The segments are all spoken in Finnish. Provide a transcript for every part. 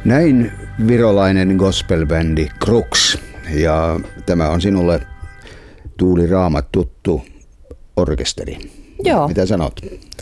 Näin virolainen gospelbändi Crux, ja tämä on sinulle, Tuuli Raamat, tuttu orkesteri. Joo. Mitä sanot?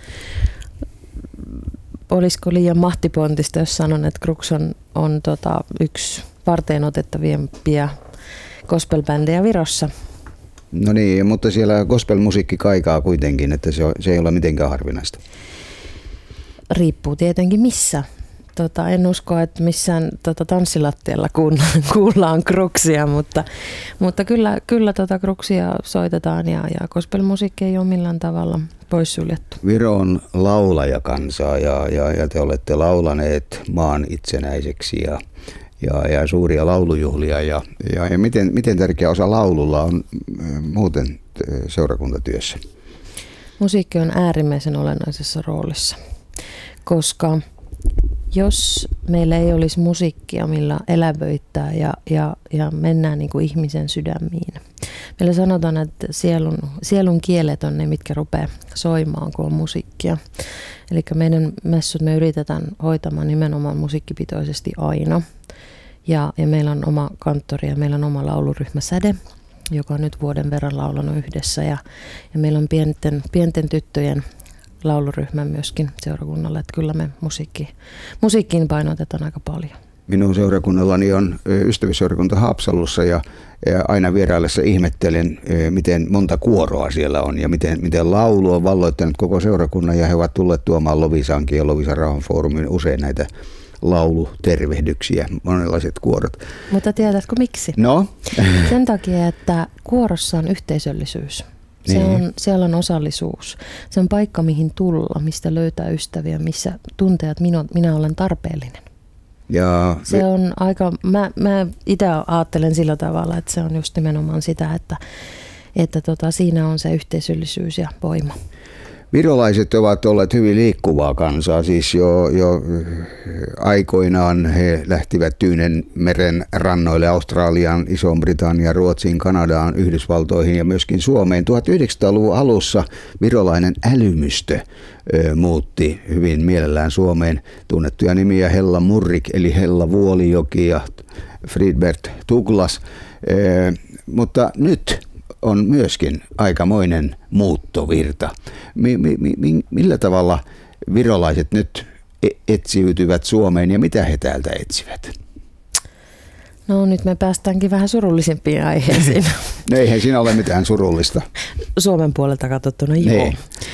Olisiko liian mahtipontista, jos sanon, että Crux on yksi varteenotettavimpia gospelbändejä Virossa. No niin, mutta siellä gospelmusiikki kaikaa kuitenkin, että se ei ole mitenkään harvinaista. Riippuu tietenkin missä. En usko, että missään tanssilattialla kuullaan Cruxia, mutta kyllä Cruxia soitetaan ja gospelmusiikki ei ole millään tavalla poissuljettu. Viro on laulajakansaa ja te olette laulaneet maan itsenäiseksi ja suuria laulujuhlia. Ja miten tärkeä osa laululla on muuten seurakuntatyössä? Musiikki on äärimmäisen olennaisessa roolissa, koska jos meillä ei olisi musiikkia, millä elävöittää ja mennään niin kuin ihmisen sydämiin. Meillä sanotaan, että sielun kielet on ne, mitkä rupeaa soimaan, kun on musiikkia. Eli meidän messut me yritetään hoitamaan nimenomaan musiikkipitoisesti aina. Ja meillä on oma kanttori ja meillä on oma lauluryhmä Säde, joka on nyt vuoden verran laulanut yhdessä. Ja meillä on pienten tyttöjen lauluryhmä myöskin seurakunnalla, että kyllä me musiikkiin painotetaan aika paljon. Minun seurakunnallani on ystävyysseurakunta Haapsalussa ja aina vieraillessa ihmettelen, miten monta kuoroa siellä on ja miten laulu on valloittanut koko seurakunnan, ja he ovat tulleet tuomaan Lovisankin ja Lovisan Rauhanfoorumin usein näitä laulutervehdyksiä, monenlaiset kuorot. Mutta tiedätkö miksi? No? Sen takia, että kuorossa on yhteisöllisyys. Siellä on osallisuus. Se on paikka, mihin tulla, mistä löytää ystäviä, missä tuntee, että minä olen tarpeellinen. Se on aika, mä itse ajattelen sillä tavalla, että se on just nimenomaan sitä, että siinä on se yhteisöllisyys ja voima. Virolaiset ovat olleet hyvin liikkuvaa kansaa, siis jo aikoinaan he lähtivät Tyynenmeren rannoille Australiaan, Iso-Britanniaan, Ruotsiin, Kanadaan, Yhdysvaltoihin ja myöskin Suomeen. 1900-luvun alussa virolainen älymystö muutti hyvin mielellään Suomeen. Tunnettuja nimiä Hella Murrik eli Hella Vuolijoki ja Fridbert Tuglas, mutta nyt on myöskin aikamoinen muuttovirta. Millä tavalla virolaiset nyt etsiytyvät Suomeen ja mitä he täältä etsivät? No nyt me päästäänkin vähän surullisimpiin aiheisiin. No eihän siinä ole mitään surullista. Suomen puolelta katsottuna joo.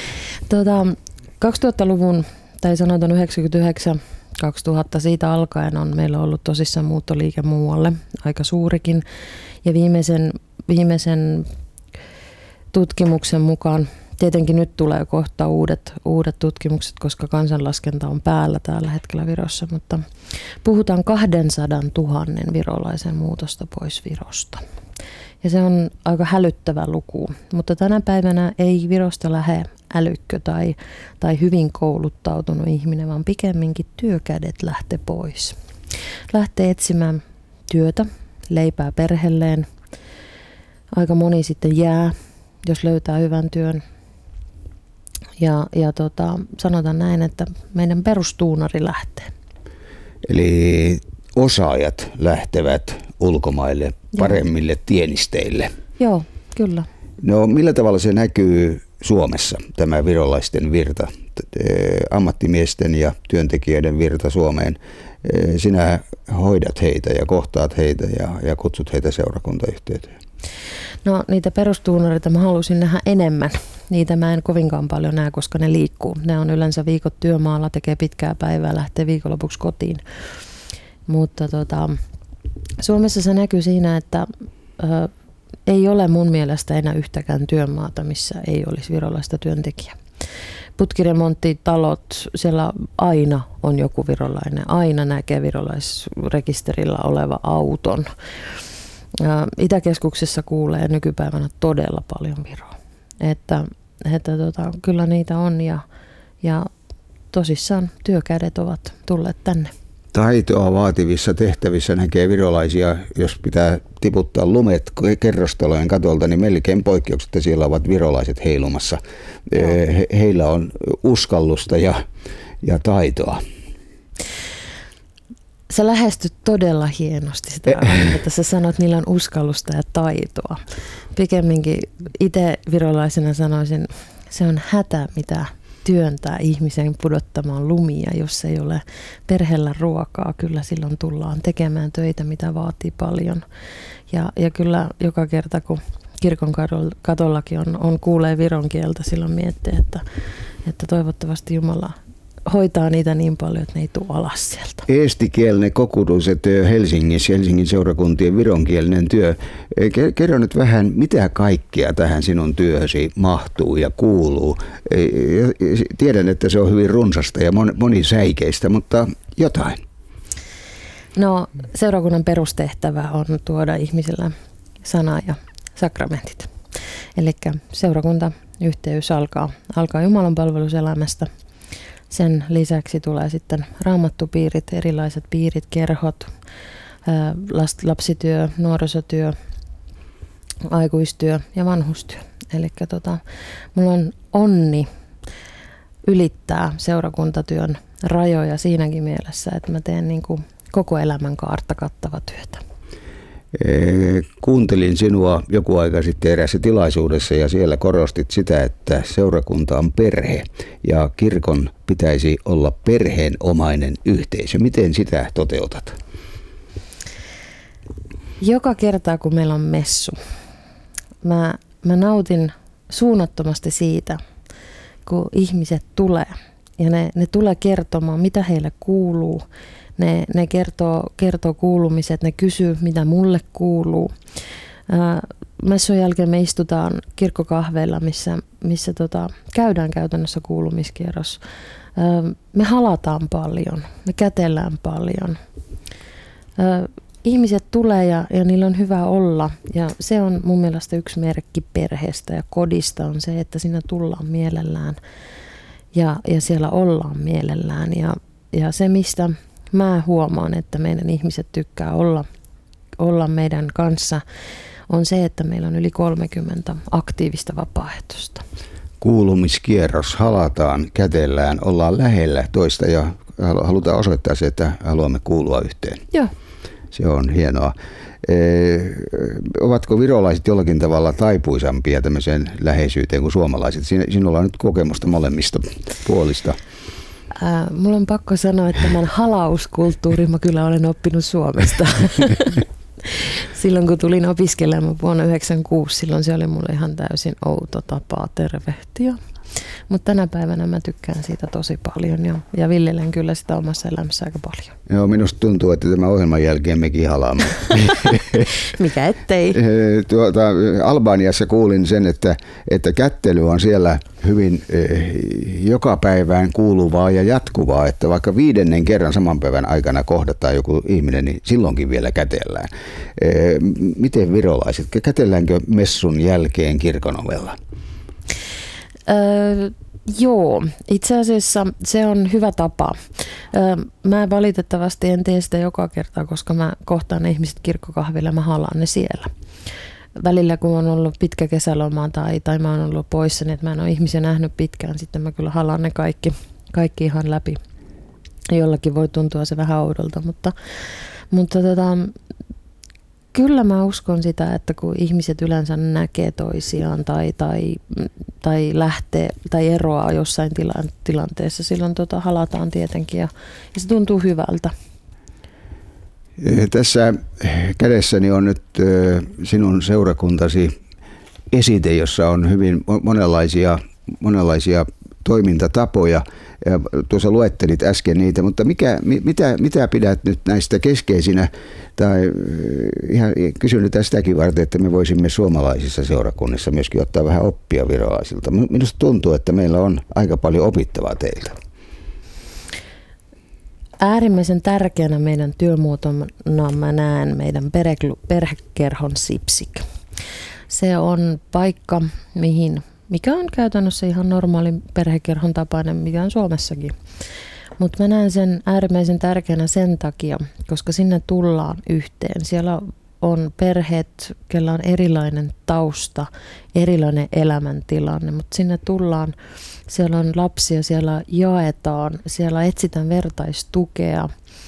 2000-luvun, tai sanotaan 1999-2000 siitä alkaen on meillä ollut tosissaan muuttoliike muualle, aika suurikin. Ja viimeisen tutkimuksen mukaan, tietenkin nyt tulee kohta uudet tutkimukset, koska kansanlaskenta on päällä tällä hetkellä Virossa, mutta puhutaan 200 000 virolaisen muutosta pois Virosta. Ja se on aika hälyttävä luku, mutta tänä päivänä ei Virosta lähde älykkö tai hyvin kouluttautunut ihminen, vaan pikemminkin työkädet lähtee pois. Lähtee etsimään työtä, leipää perheelleen. Aika moni sitten jää, jos löytää hyvän työn. Ja sanotaan näin, että meidän perustuunari lähtee. Eli osaajat lähtevät ulkomaille paremmille tienisteille. Joo, kyllä. No millä tavalla se näkyy Suomessa, tämä virolaisten virta, ammattimiesten ja työntekijöiden virta Suomeen? Sinä hoidat heitä ja kohtaat heitä ja kutsut heitä seurakuntayhteyteen. No niitä perustuunareita mä halusin nähdä enemmän. Niitä mä en kovinkaan paljon näe, koska ne liikkuu. Ne on yleensä viikot työmaalla, tekee pitkää päivää, lähtee viikonlopuksi kotiin. Mutta Suomessa se näkyy siinä, että ei ole mun mielestä enää yhtäkään työmaata, missä ei olisi virolaista työntekijää. Putkiremonttitalot, siellä aina on joku virolainen, aina näkee virolaisrekisterillä oleva auton. Itäkeskuksessa kuulee nykypäivänä todella paljon Viroa. Että kyllä niitä on ja tosissaan työkädet ovat tulleet tänne. Taitoa vaativissa tehtävissä näkee virolaisia, jos pitää tiputtaa lumet kerrostalojen katolta, niin melkein poikkeuksetta siellä ovat virolaiset heilumassa. Heillä on uskallusta ja taitoa. Sä lähestyt todella hienosti sitä aihetta. Sä sanot, että niillä on uskallusta ja taitoa. Pikemminkin itse virolaisena sanoisin, se on hätä, mitä työntää ihmisen pudottamaan lumia, jos ei ole perheellä ruokaa. Kyllä silloin tullaan tekemään töitä, mitä vaatii paljon. Ja kyllä joka kerta, kun kirkon katollakin on kuulee viron kieltä, silloin miettii, että toivottavasti Jumala hoitaa niitä niin paljon, että ne ei tule alas sieltä. Eestikielinen kokutuset Helsingissä, Helsingin seurakuntien vironkielinen työ. Kerro nyt vähän, mitä kaikkea tähän sinun työhösi mahtuu ja kuuluu. Tiedän, että se on hyvin runsasta ja monisäikeistä, mutta jotain. No, seurakunnan perustehtävä on tuoda ihmisille sana ja sakramentit. Eli seurakuntayhteys alkaa Jumalan palveluselämästä. Sen lisäksi tulee sitten raamattupiirit, erilaiset piirit, kerhot, lapsityö, nuorisotyö, aikuistyö ja vanhustyö. Eli mulla on onni ylittää seurakuntatyön rajoja siinäkin mielessä, että mä teen niin kuin koko elämän kaarta kattava työtä. Kuuntelin sinua joku aika sitten eräässä tilaisuudessa ja siellä korostit sitä, että seurakunta on perhe ja kirkon pitäisi olla perheenomainen yhteisö. Miten sitä toteutat? Joka kerta kun meillä on messu, mä nautin suunnattomasti siitä, kun ihmiset tulee ja ne tulee kertomaan, mitä heille kuuluu. Ne kertoo kuulumiset, ne kysyy, mitä mulle kuuluu. Messun jälkeen me istutaan kirkkokahveilla, missä käydään käytännössä kuulumiskierros. Me halataan paljon, me kätellään paljon. Ihmiset tulee ja niillä on hyvä olla. Ja se on mun mielestä yksi merkki perheestä ja kodista on se, että siinä tullaan mielellään ja siellä ollaan mielellään. Ja se, mistä mä huomaan, että meidän ihmiset tykkää olla meidän kanssa, on se, että meillä on yli 30 aktiivista vapaaehtoista. Kuulumiskierros, halataan, kätellään, ollaan lähellä toista ja halutaan osoittaa se, että haluamme kuulua yhteen. Joo. Se on hienoa. Ovatko virolaiset jollakin tavalla taipuisampia tämmöiseen läheisyyteen kuin suomalaiset? Sinulla on nyt kokemusta molemmista puolista. Mulla on pakko sanoa, että tämän halauskulttuurin mä kyllä olen oppinut Suomesta. Silloin kun tulin opiskelemaan vuonna 1996, silloin se oli mulle ihan täysin outo tapa tervehtiä. Mutta tänä päivänä mä tykkään siitä tosi paljon ja viljelen kyllä sitä omassa elämässä aika paljon. Joo, minusta tuntuu, että tämän ohjelman jälkeen mekin halaamme. Mikä ettei. Albaniassa kuulin sen, että kättely on siellä hyvin joka päivään kuuluvaa ja jatkuvaa, että vaikka 5. kerran saman päivän aikana kohdataan joku ihminen, niin silloinkin vielä kätellään. Miten virolaiset? Kätelläänkö messun jälkeen kirkon ovella? Joo, itse asiassa se on hyvä tapa. Mä valitettavasti en tee sitä joka kerta, koska mä kohtaan ne ihmiset kirkkokahvilla ja mä halaan ne siellä. Välillä kun on ollut pitkä kesäloma tai mä oon ollut poissa, niin että mä en ole ihmisiä nähnyt pitkään, sitten mä kyllä halaan ne kaikki ihan läpi. Jollakin voi tuntua se vähän oudolta, mutta kyllä mä uskon sitä, että kun ihmiset yleensä näkee toisiaan tai lähtee tai eroaa jossain tilanteessa, silloin halataan tietenkin ja se tuntuu hyvältä. Tässä kädessäni on nyt sinun seurakuntasi esite, jossa on hyvin monenlaisia toimintatapoja. Ja tuossa luettelit äsken niitä, mutta mitä pidät nyt näistä keskeisinä, tai ihan kysyn nyt tästäkin varten, että me voisimme suomalaisissa seurakunnissa myöskin ottaa vähän oppia virolaisilta. Minusta tuntuu, että meillä on aika paljon opittavaa teiltä. Äärimmäisen tärkeänä meidän työmuotona mä näen meidän perhekerhon Sipsik. Se on paikka, mikä on käytännössä ihan normaali perhekerhon tapainen, mikä on Suomessakin. Mutta mä näen sen äärimmäisen tärkeänä sen takia, koska sinne tullaan yhteen. Siellä on perheet, kellä on erilainen tausta, erilainen elämäntilanne, mutta sinne tullaan, siellä on lapsia, siellä jaetaan, siellä etsitään vertaistukea.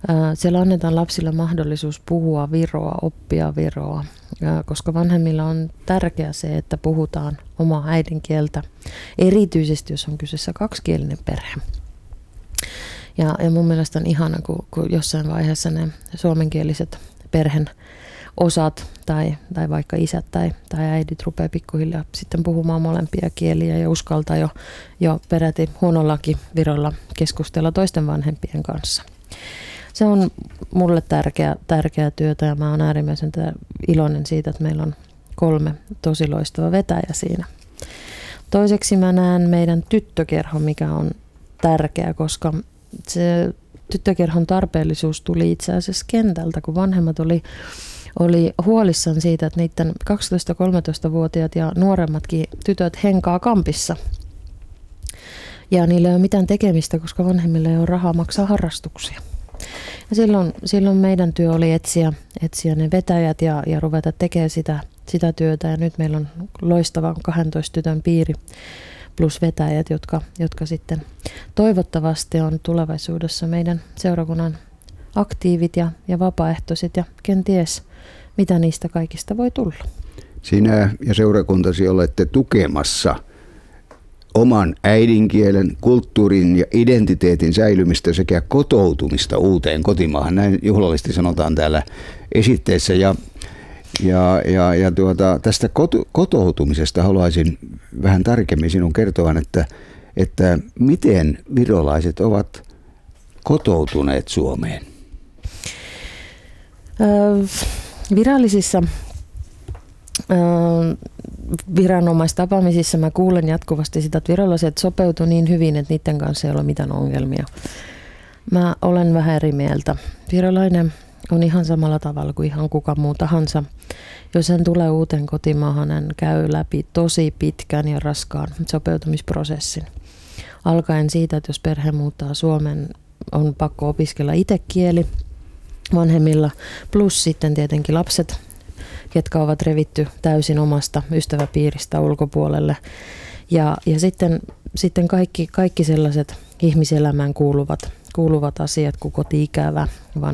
Siellä annetaan lapsille mahdollisuus puhua viroa, oppia viroa, koska vanhemmilla on tärkeää se, että puhutaan omaa äidinkieltä, erityisesti jos on kyseessä kaksikielinen perhe. Ja mun mielestä on ihana, kun jossain vaiheessa ne suomenkieliset perheen osat tai vaikka isät tai äidit rupeaa pikkuhiljaa sitten puhumaan molempia kieliä ja uskaltaa jo peräti huonollakin virolla keskustella toisten vanhempien kanssa. Se on mulle tärkeää työtä ja mä oon äärimmäisen iloinen siitä, että meillä on 3 tosi loistava vetäjä siinä. Toiseksi mä näen meidän tyttökerho, mikä on tärkeä, koska se tyttökerhon tarpeellisuus tuli itse asiassa kentältä, kun vanhemmat oli huolissaan siitä, että niiden 12-13-vuotiaat ja nuoremmatkin tytöt henkaa kampissa. Ja niillä ei ole mitään tekemistä, koska vanhemmilla ei ole rahaa maksaa harrastuksia. Ja silloin meidän työ oli etsiä ne vetäjät ja ruveta tekemään sitä työtä. Ja nyt meillä on loistava 12 tytön piiri plus vetäjät, jotka sitten toivottavasti on tulevaisuudessa meidän seurakunnan aktiivit ja vapaaehtoiset ja kenties mitä niistä kaikista voi tulla. Sinä ja seurakuntasi olette tukemassa oman äidinkielen, kulttuurin ja identiteetin säilymistä sekä kotoutumista uuteen kotimaahan. Näin juhlallisesti sanotaan täällä esitteessä. Tästä kotoutumisesta haluaisin vähän tarkemmin sinun kertovan, että miten virolaiset ovat kotoutuneet Suomeen? Virallisissa viranomaistapaamisissa mä kuulen jatkuvasti sitä, että virolaiset sopeutuu niin hyvin, että niiden kanssa ei ole mitään ongelmia. Mä olen vähän eri mieltä. Virolainen on ihan samalla tavalla kuin ihan kuka muu tahansa. Jos hän tulee uuteen kotimaahan, hän käy läpi tosi pitkän ja raskaan sopeutumisprosessin. Alkaen siitä, että jos perhe muuttaa Suomeen, on pakko opiskella itse kieli vanhemmilla, plus sitten tietenkin lapset, ketkä ovat revitty täysin omasta ystäväpiiristä ulkopuolelle. Ja sitten kaikki sellaiset ihmiselämään kuuluvat asiat, kuin koti-ikävä,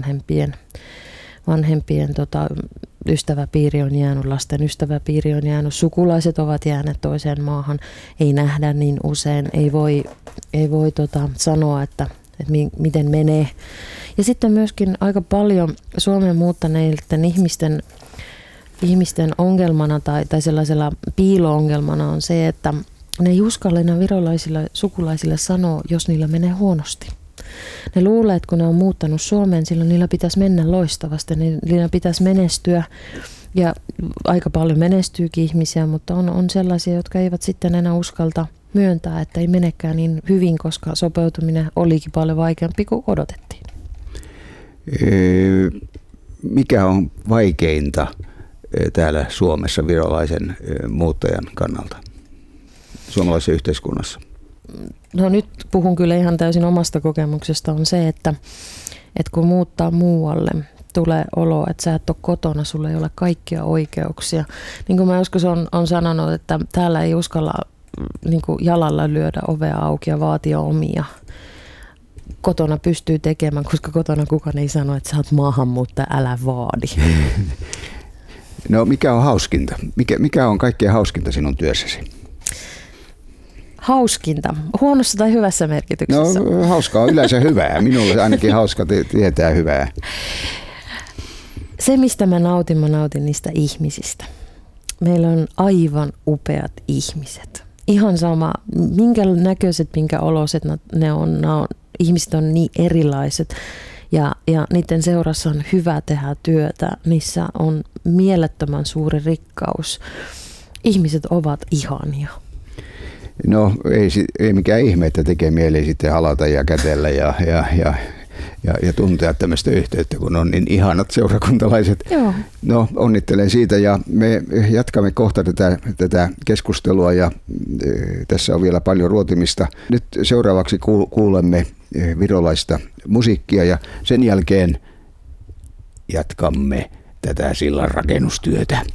vanhempien ystäväpiiri on jäänyt, lasten ystäväpiiri on jäänyt, sukulaiset ovat jääneet toiseen maahan, ei nähdä niin usein, ei voi sanoa, että miten menee. Ja sitten myöskin aika paljon Suomeen muuttaneilten ihmisten ongelmana tai sellaisella piilo-ongelmana on se, että ne ei uskalla enää virolaisille sukulaisille sanoa, jos niillä menee huonosti. Ne luulee, että kun ne on muuttanut Suomeen, silloin niillä pitäisi mennä loistavasti, niillä pitäisi menestyä. Ja aika paljon menestyykin ihmisiä, mutta on sellaisia, jotka eivät sitten enää uskalta myöntää, että ei menekään niin hyvin, koska sopeutuminen olikin paljon vaikeampi kuin odotettiin. Mikä on vaikeinta täällä Suomessa virolaisen muuttajan kannalta suomalaisessa yhteiskunnassa? No nyt puhun kyllä ihan täysin omasta kokemuksesta, on se, että kun muuttaa muualle, tulee olo, että sä et ole kotona, sulla ei ole kaikkia oikeuksia. Niin kuin mä joskus on sanonut, että täällä ei uskalla niin kuin jalalla lyödä ovea auki ja vaatia omia. Kotona pystyy tekemään, koska kotona kukaan ei sano, että sä oot maahanmuuttaja, älä vaadi. No mikä on hauskinta? Mikä on kaikkein hauskinta sinun työssäsi? Hauskinta. Huonossa tai hyvässä merkityksessä? No hauskaa on yleensä hyvää. Minulle ainakin hauska tietää hyvää. Se, mistä mä nautin niistä ihmisistä. Meillä on aivan upeat ihmiset. Ihan sama, minkä näköiset, minkä oloiset ne on. Ihmiset on niin erilaiset ja niiden seurassa on hyvä tehdä työtä. Niissä on mielettömän suuri rikkaus. Ihmiset ovat ihania. No ei mikään ihme, että tekee mieli sitten halata ja kätellä ja tuntea tämmöistä yhteyttä, kun on niin ihanat seurakuntalaiset. Joo. No onnittelen siitä ja me jatkamme kohta tätä keskustelua ja tässä on vielä paljon ruotimista. Nyt seuraavaksi kuulemme virolaista musiikkia ja sen jälkeen jatkamme tätä sillanrakennustyötä.